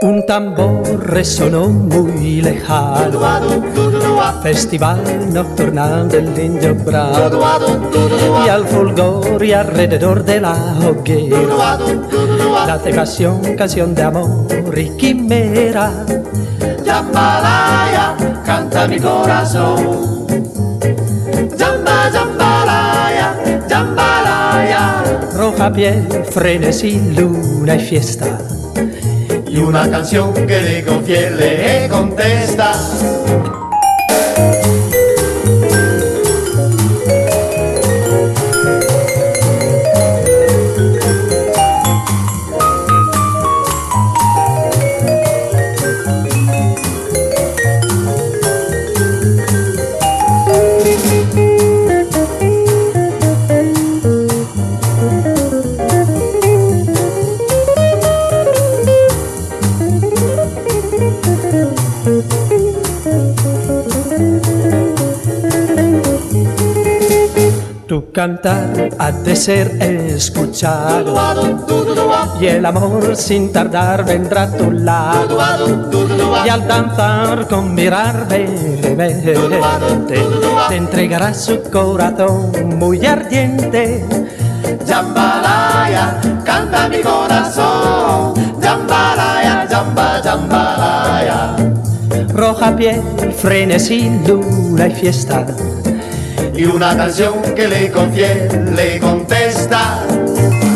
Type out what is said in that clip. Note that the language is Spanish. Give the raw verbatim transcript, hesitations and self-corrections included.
Un tambor resonó muy lejano, festival nocturnal del Indio Bravo, y al fulgor y alrededor de la hoguera, la canción, canción de amor y quimera. Jambalaya, canta mi corazón. Jamba, jambalaya, jambalaya. Roja piel, frenesí, luna y fiesta. Y una canción que le confie le contesta. Tu cantar ha de ser escuchado y el amor sin tardar vendrá a tu lado, y al danzar con mirar vehemente te entregará su corazón muy ardiente. Jambalaya, canta mi corazón. Jambalaya, jamba, jambalaya. Roja piel, frenesí, luna y fiesta. Y una canción que le confie le contesta.